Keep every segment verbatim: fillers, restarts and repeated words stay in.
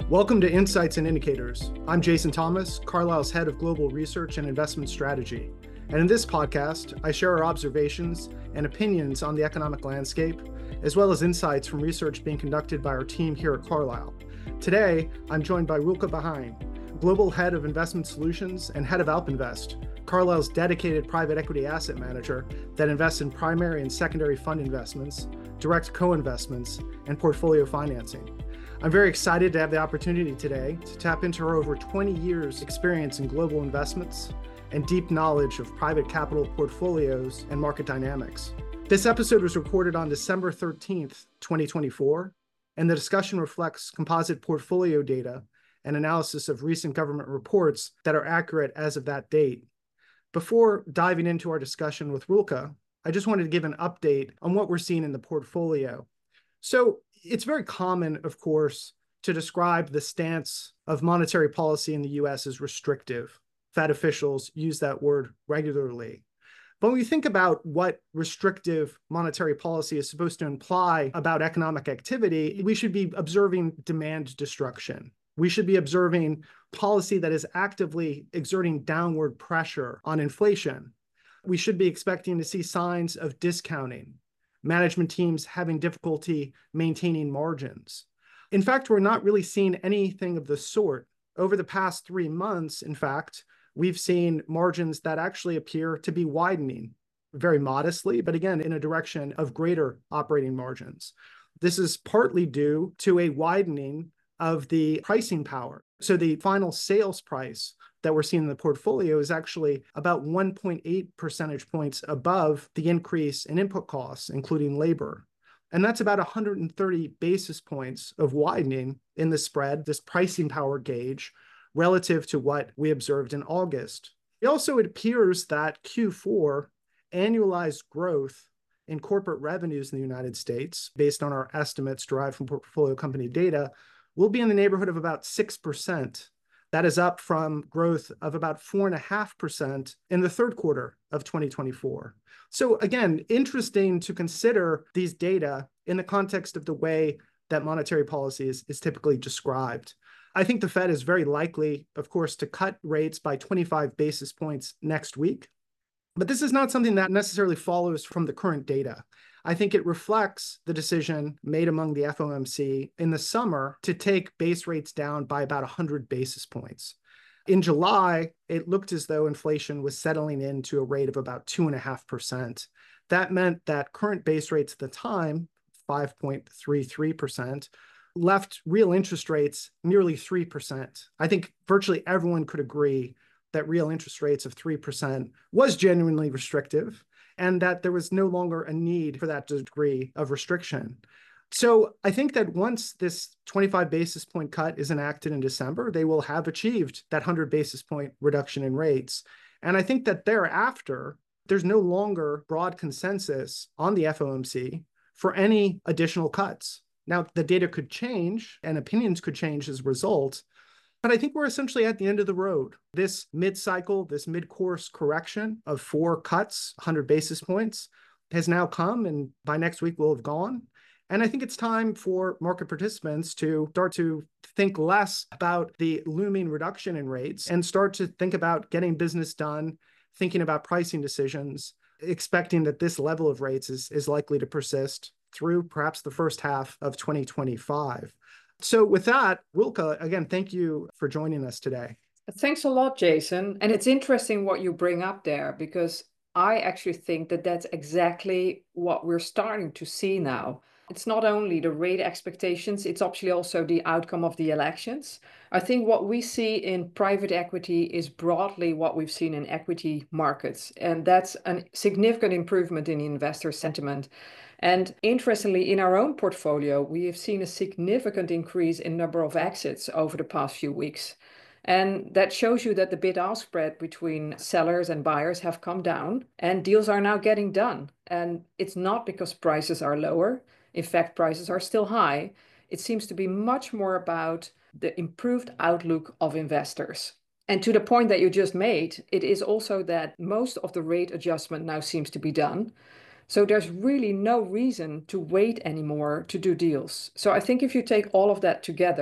Welcome to Insights and Indicators. I'm Jason Thomas, Carlyle's head of global research and investment strategy. And in this podcast, I share our observations and opinions on the economic landscape, as well as insights from research being conducted by our team here at Carlyle. Today, I'm joined by Rulke Behaim, global head of investment solutions and head of AlpInvest, Carlyle's dedicated private equity asset manager that invests in primary and secondary fund investments, direct co-investments, and portfolio financing. I'm very excited to have the opportunity today to tap into her over twenty years experience in global investments and deep knowledge of private capital portfolios and market dynamics. This episode was recorded on December thirteenth, twenty twenty-four, and the discussion reflects composite portfolio data and analysis of recent government reports that are accurate as of that date. Before diving into our discussion with Rulke, I just wanted to give an update on what we're seeing in the portfolio. So it's very common, of course, to describe the stance of monetary policy in the U S as restrictive. Fed officials use that word regularly. But when we think about what restrictive monetary policy is supposed to imply about economic activity, we should be observing demand destruction. We should be observing policy that is actively exerting downward pressure on inflation. We should be expecting to see signs of discounting, management teams having difficulty maintaining margins. In fact, we're not really seeing anything of the sort. Over the past three months, in fact, we've seen margins that actually appear to be widening very modestly, but again, in a direction of greater operating margins. This is partly due to a widening of the pricing power. So the final sales price that we're seeing in the portfolio is actually about one point eight percentage points above the increase in input costs, including labor. And that's about one hundred thirty basis points of widening in the spread, this pricing power gauge, relative to what we observed in August. Also, it appears that Q four annualized growth in corporate revenues in the United States, based on our estimates derived from portfolio company data, will be in the neighborhood of about six percent. That is up from growth of about four point five percent in the third quarter of twenty twenty-four. So again, interesting to consider these data in the context of the way that monetary policy is, is typically described. I think the Fed is very likely, of course, to cut rates by twenty-five basis points next week. But this is not something that necessarily follows from the current data. I think it reflects the decision made among the F O M C in the summer to take base rates down by about one hundred basis points. In July, it looked as though inflation was settling into a rate of about two point five percent. That meant that current base rates at the time, five point three three percent, left real interest rates nearly three percent. I think virtually everyone could agree that real interest rates of three percent was genuinely restrictive, and that there was no longer a need for that degree of restriction. So I think that once this twenty-five basis point cut is enacted in December, they will have achieved that one hundred basis point reduction in rates. And I think that thereafter, there's no longer broad consensus on the F O M C for any additional cuts. Now, the data could change and opinions could change as a result, but I think we're essentially at the end of the road. This mid-cycle, this mid-course correction of four cuts, one hundred basis points, has now come, and by next week will have gone. And I think it's time for market participants to start to think less about the looming reduction in rates and start to think about getting business done, thinking about pricing decisions, expecting that this level of rates is, is likely to persist through perhaps the first half of twenty twenty-five. So with that, Rulke, again, thank you for joining us today. Thanks a lot, Jason. And it's interesting what you bring up there, because I actually think that that's exactly what we're starting to see now. It's not only the rate expectations, it's actually also the outcome of the elections. I think what we see in private equity is broadly what we've seen in equity markets. And that's a significant improvement in investor sentiment. And interestingly, in our own portfolio, we have seen a significant increase in number of exits over the past few weeks. And that shows you that the bid-ask spread between sellers and buyers have come down, and deals are now getting done. And it's not because prices are lower. In fact, prices are still high. It seems to be much more about the improved outlook of investors. And to the point that you just made, it is also that most of the rate adjustment now seems to be done. So there's really no reason to wait anymore to do deals. So I think if you take all of that together,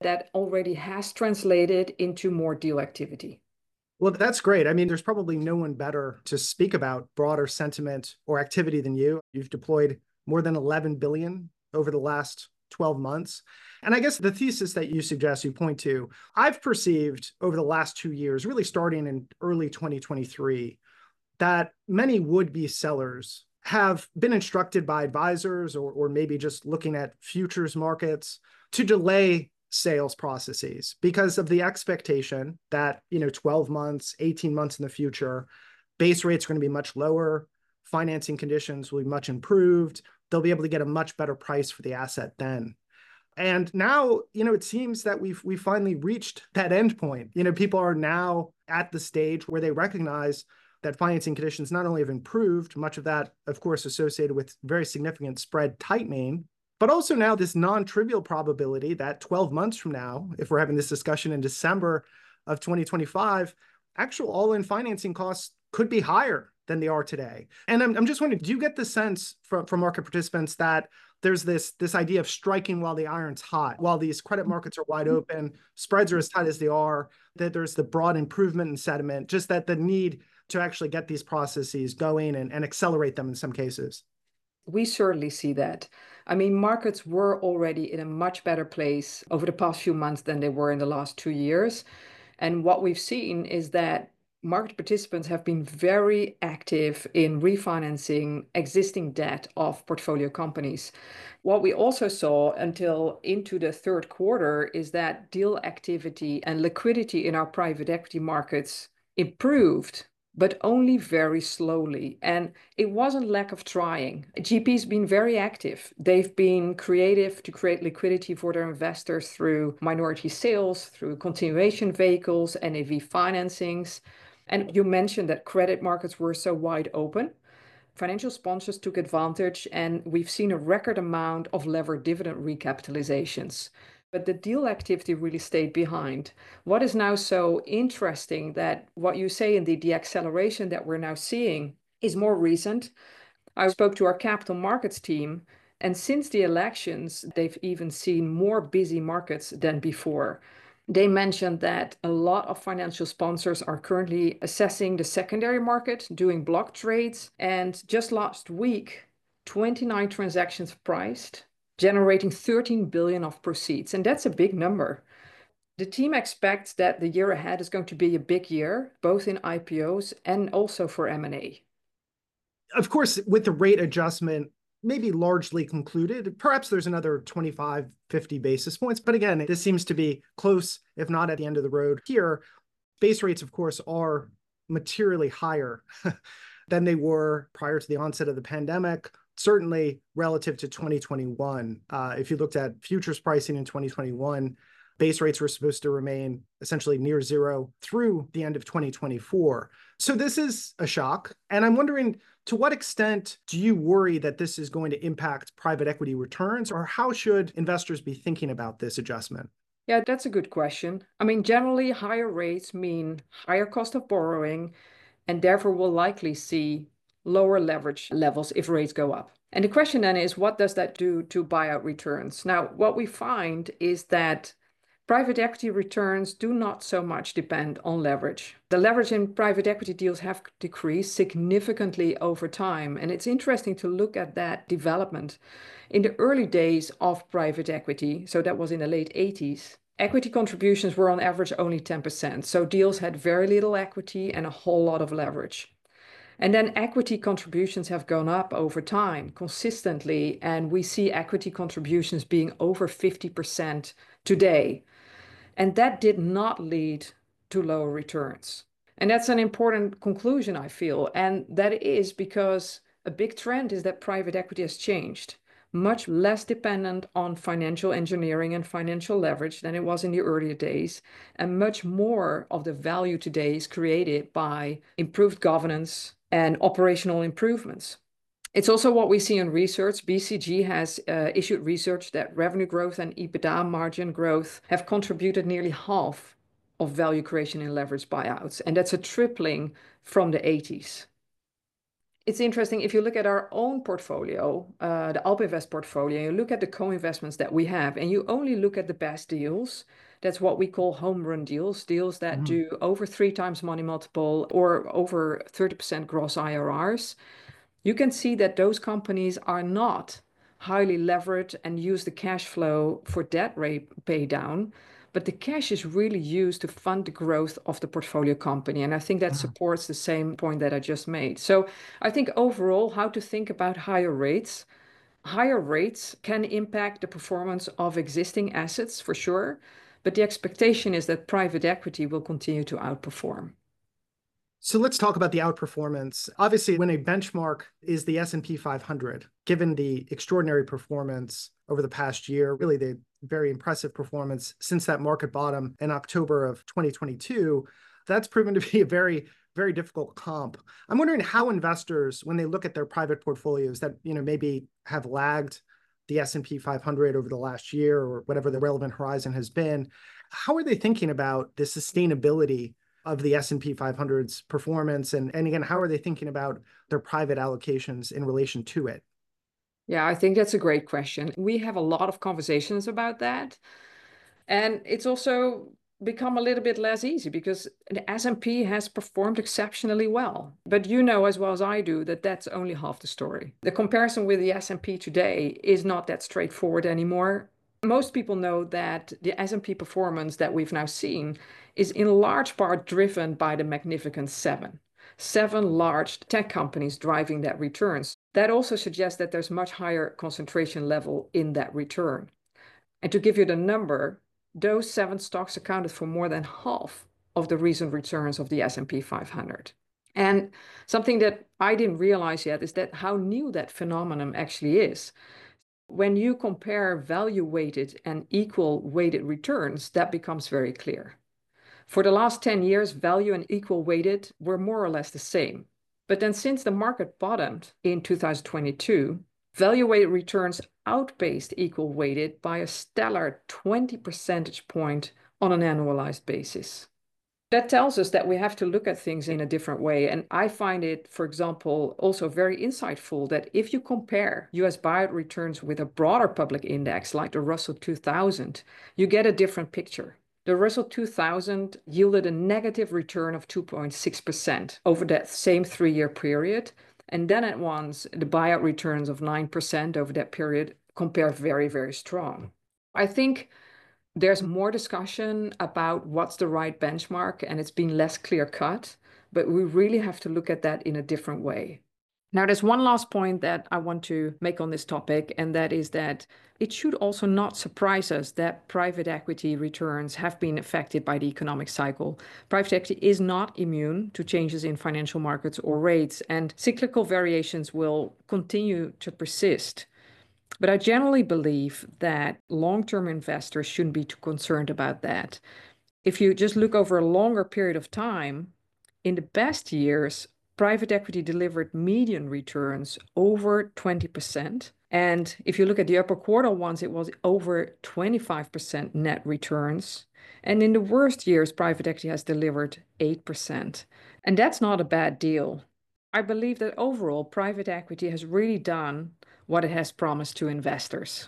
that already has translated into more deal activity. Well, that's great. I mean, there's probably no one better to speak about broader sentiment or activity than you. You've deployed more than eleven billion over the last twelve months. And I guess the thesis that you suggest, you point to, I've perceived over the last two years, really starting in early twenty twenty-three, that many would-be sellers have been instructed by advisors or, or maybe just looking at futures markets to delay sales processes because of the expectation that, you know, twelve months, eighteen months in the future, base rates are going to be much lower, financing conditions will be much improved, they'll be able to get a much better price for the asset then. And now, you know, it seems that we've we finally reached that end point. You know, people are now at the stage where they recognize that financing conditions not only have improved, much of that, of course, associated with very significant spread tightening, but also now this non-trivial probability that twelve months from now, if we're having this discussion in December of twenty twenty-five, actual all-in financing costs could be higher than they are today. And I'm, I'm just wondering, do you get the sense from, from market participants that there's this, this idea of striking while the iron's hot, while these credit markets are wide open, spreads are as tight as they are, that there's the broad improvement in sentiment, just that the need to actually get these processes going and, and accelerate them in some cases? We certainly see that. I mean, markets were already in a much better place over the past few months than they were in the last two years. And what we've seen is that market participants have been very active in refinancing existing debt of portfolio companies. What we also saw until into the third quarter is that deal activity and liquidity in our private equity markets improved, but only very slowly. And it wasn't lack of trying. G P's been very active. They've been creative to create liquidity for their investors through minority sales, through continuation vehicles, N A V financings. And you mentioned that credit markets were so wide open. Financial sponsors took advantage, and we've seen a record amount of levered dividend recapitalizations. But the deal activity really stayed behind. What is now so interesting that what you say, indeed, the acceleration that we're now seeing is more recent. I spoke to our capital markets team, and since the elections, they've even seen more busy markets than before. They mentioned that a lot of financial sponsors are currently assessing the secondary market, doing block trades, and just last week, twenty-nine transactions priced, generating thirteen billion of proceeds. And that's a big number. The team expects that the year ahead is going to be a big year, both in I P Os and also for M and A. Of course, with the rate adjustment maybe largely concluded, perhaps there's another twenty-five, fifty basis points. But again, this seems to be close, if not at the end of the road here. Base rates, of course, are materially higher than they were prior to the onset of the pandemic. Certainly relative to twenty twenty-one. Uh, if you looked at futures pricing in twenty twenty-one, base rates were supposed to remain essentially near zero through the end of twenty twenty-four. So this is a shock. And I'm wondering, to what extent do you worry that this is going to impact private equity returns, or how should investors be thinking about this adjustment? Yeah, that's a good question. I mean, generally, higher rates mean higher cost of borrowing, and therefore we'll likely see lower leverage levels if rates go up. And the question then is, what does that do to buyout returns? Now, what we find is that private equity returns do not so much depend on leverage. The leverage in private equity deals have decreased significantly over time. And it's interesting to look at that development. In the early days of private equity, so that was in the late eighties, equity contributions were on average only ten percent. So deals had very little equity and a whole lot of leverage. And then equity contributions have gone up over time consistently. And we see equity contributions being over fifty percent today. And that did not lead to lower returns. And that's an important conclusion, I feel. And that is because a big trend is that private equity has changed, much less dependent on financial engineering and financial leverage than it was in the earlier days. And much more of the value today is created by improved governance and operational improvements. It's also what we see in research. B C G has uh, issued research that revenue growth and EBITDA margin growth have contributed nearly half of value creation in leveraged buyouts. And that's a tripling from the eighties. It's interesting if you look at our own portfolio, uh, the AlpInvest portfolio, you look at the co-investments that we have, and you only look at the best deals. That's what we call home run deals, deals that Mhm. do over three times money multiple or over thirty percent gross I R Rs. You can see that those companies are not highly leveraged and use the cash flow for debt rate pay down, but the cash is really used to fund the growth of the portfolio company. And I think that Mhm. supports the same point that I just made. So I think overall, how to think about higher rates. Higher rates can impact the performance of existing assets for sure, but the expectation is that private equity will continue to outperform. So let's talk about the outperformance. Obviously, when a benchmark is the S and P five hundred, given the extraordinary performance over the past year, really the very impressive performance since that market bottom in October of twenty twenty-two, that's proven to be a very, very difficult comp. I'm wondering how investors, when they look at their private portfolios that, you know, maybe have lagged the S and P five hundred over the last year or whatever the relevant horizon has been, how are they thinking about the sustainability of the S and P five hundred's performance? And, and again, how are they thinking about their private allocations in relation to it? Yeah, I think that's a great question. We have a lot of conversations about that. And it's also become a little bit less easy because the S and P has performed exceptionally well. But you know as well as I do that that's only half the story. The comparison with the S and P today is not that straightforward anymore. Most people know that the S and P performance that we've now seen is in large part driven by the Magnificent Seven. Seven large tech companies driving that returns. That also suggests that there's much higher concentration level in that return. And to give you the number, those seven stocks accounted for more than half of the recent returns of the S and P five hundred. And something that I didn't realize yet is that how new that phenomenon actually is. When you compare value weighted and equal weighted returns, that becomes very clear. For the last ten years, value and equal weighted were more or less the same. But then since the market bottomed in two thousand twenty-two, value weighted returns outpaced equal weighted by a stellar twenty percentage point on an annualized basis. That tells us that we have to look at things in a different way. And I find it, for example, also very insightful that if you compare U S buyout returns with a broader public index like the Russell two thousand, you get a different picture. The Russell two thousand yielded a negative return of two point six percent over that same three-year period. And then at once, the buyout returns of nine percent over that period compare very, very strong. I think there's more discussion about what's the right benchmark, and it's been less clear cut, but we really have to look at that in a different way. Now, there's one last point that I want to make on this topic, and that is that it should also not surprise us that private equity returns have been affected by the economic cycle. Private equity is not immune to changes in financial markets or rates, and cyclical variations will continue to persist. But I generally believe that long-term investors shouldn't be too concerned about that. If you just look over a longer period of time, in the best years, private equity delivered median returns over twenty percent. And if you look at the upper quartile ones, it was over twenty-five percent net returns. And in the worst years, private equity has delivered eight percent. And that's not a bad deal. I believe that overall, private equity has really done what it has promised to investors.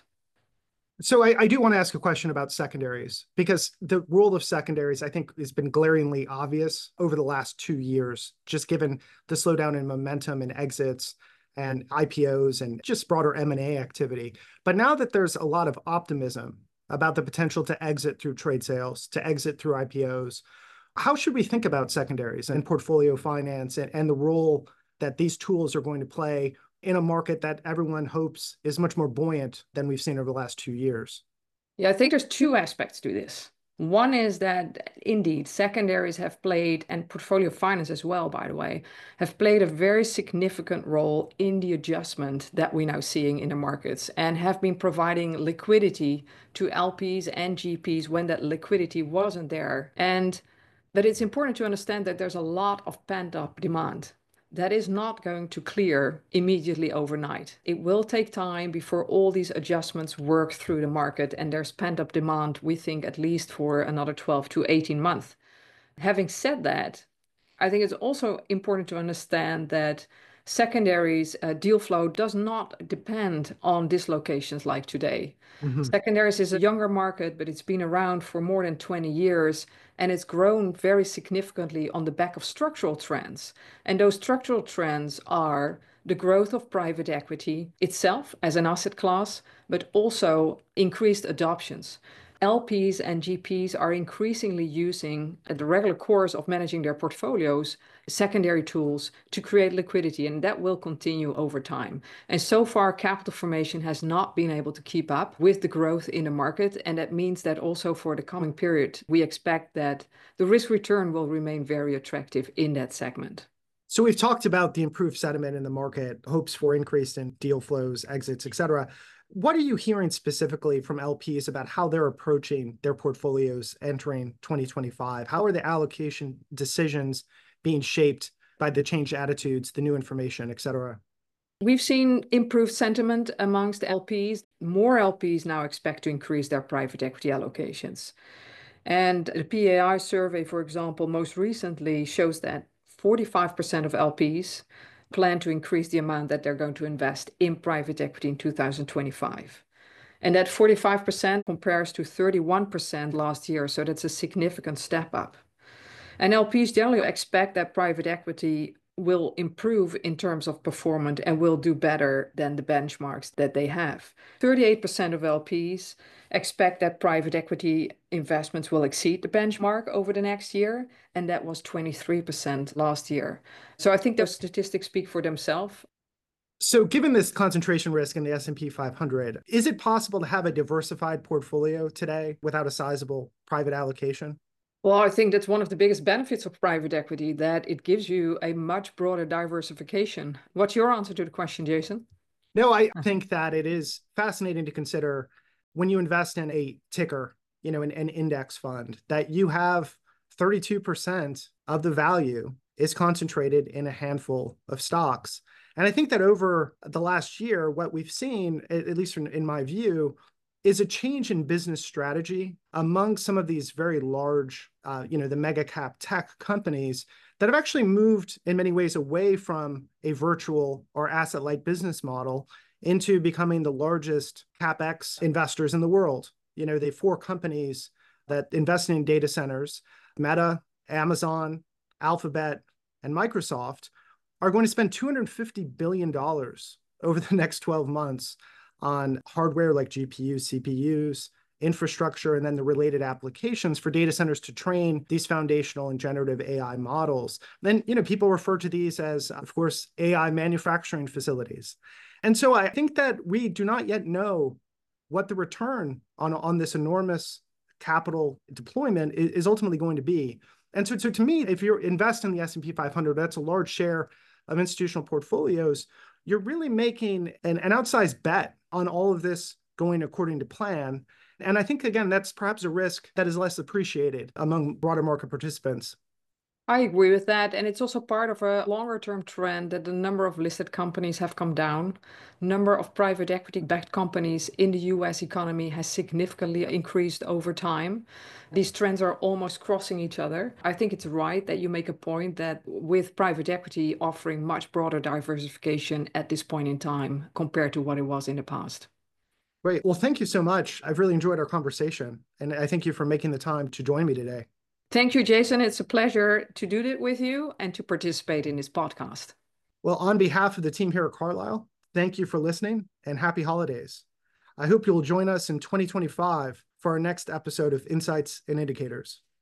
So I, I do want to ask a question about secondaries, because the role of secondaries, I think, has been glaringly obvious over the last two years, just given the slowdown in momentum and exits and I P Os and just broader M and A activity. But now that there's a lot of optimism about the potential to exit through trade sales, to exit through I P Os, how should we think about secondaries and portfolio finance and, and the role that these tools are going to play in a market that everyone hopes is much more buoyant than we've seen over the last two years? Yeah, I think there's two aspects to this. One is that indeed secondaries have played, and portfolio finance as well, by the way, have played a very significant role in the adjustment that we're now seeing in the markets and have been providing liquidity to L Ps and G Ps when that liquidity wasn't there. And but it's important to understand that there's a lot of pent-up demand that is not going to clear immediately overnight. It will take time before all these adjustments work through the market, and there's pent-up demand, we think, at least for another twelve to eighteen months. Having said that, I think it's also important to understand that Secondaries, uh, deal flow does not depend on dislocations like today. Mm-hmm. Secondaries is a younger market, but it's been around for more than twenty years, and it's grown very significantly on the back of structural trends. And those structural trends are the growth of private equity itself as an asset class, but also increased adoptions. L Ps and G Ps are increasingly using at the regular course of managing their portfolios secondary tools to create liquidity, and that will continue over time. And so far, capital formation has not been able to keep up with the growth in the market, and that means that also for the coming period, we expect that the risk return will remain very attractive in that segment. So we've talked about the improved sentiment in the market, hopes for increase in deal flows, exits, et cetera. What are you hearing specifically from L Ps about how they're approaching their portfolios entering twenty twenty-five? How are the allocation decisions being shaped by the changed attitudes, the new information, et cetera? We've seen improved sentiment amongst L Ps. More L Ps now expect to increase their private equity allocations. And the P A I survey, for example, most recently shows that forty-five percent of L Ps plan to increase the amount that they're going to invest in private equity in two thousand twenty-five. And that forty-five percent compares to thirty-one percent last year, so that's a significant step up. And L Ps generally expect that private equity will improve in terms of performance and will do better than the benchmarks that they have. thirty-eight percent of L Ps expect that private equity investments will exceed the benchmark over the next year, and that was twenty-three percent last year. So I think those statistics speak for themselves. So given this concentration risk in the S and P five hundred, is it possible to have a diversified portfolio today without a sizable private allocation? Well, I think that's one of the biggest benefits of private equity, that it gives you a much broader diversification. What's your answer to the question, Jason? No, I think that it is fascinating to consider when you invest in a ticker, you know, an, an index fund, that you have thirty-two percent of the value is concentrated in a handful of stocks. And I think that over the last year, what we've seen, at least in my view, is a change in business strategy among some of these very large, uh, you know, the mega cap tech companies that have actually moved in many ways away from a virtual or asset-light business model into becoming the largest CapEx investors in the world. You know, they have four companies that invest in data centers, Meta, Amazon, Alphabet, and Microsoft, are going to spend two hundred fifty billion dollars over the next twelve months on hardware like G P Us, C P Us, infrastructure, and then the related applications for data centers to train these foundational and generative A I models. Then, you know, people refer to these as, of course, A I manufacturing facilities. And so I think that we do not yet know what the return on, on this enormous capital deployment is, is ultimately going to be. And so, so to me, if you invest in the S and P five hundred, that's a large share of institutional portfolios, you're really making an, an outsized bet on all of this going according to plan. And I think, again, that's perhaps a risk that is less appreciated among broader market participants. I agree with that. And it's also part of a longer term trend that the number of listed companies have come down. Number of private equity backed companies in the U S economy has significantly increased over time. These trends are almost crossing each other. I think it's right that you make a point that with private equity offering much broader diversification at this point in time compared to what it was in the past. Great. Well, thank you so much. I've really enjoyed our conversation. And I thank you for making the time to join me today. Thank you, Jason. It's a pleasure to do it with you and to participate in this podcast. Well, on behalf of the team here at Carlyle, thank you for listening and happy holidays. I hope you'll join us in twenty twenty-five for our next episode of Insights and Indicators.